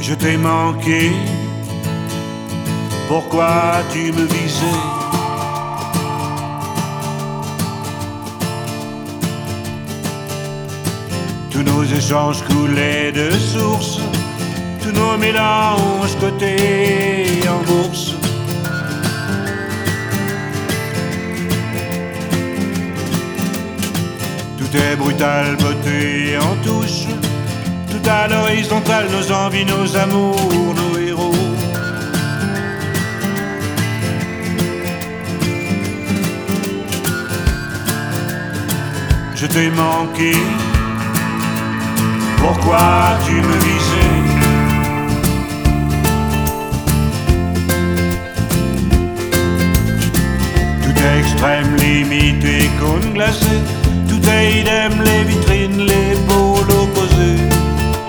Je t'ai manqué, pourquoi tu me visais? Tous nos échanges coulaient de source, tous nos mélanges cotés en bourse. Tout est brutal, beauté en touche, tout à l'horizontale, nos envies, nos amours, nos héros. Je t'ai manqué, pourquoi tu me visais? Tout est extrême, limite et cône glacé, tout est idem, les vitres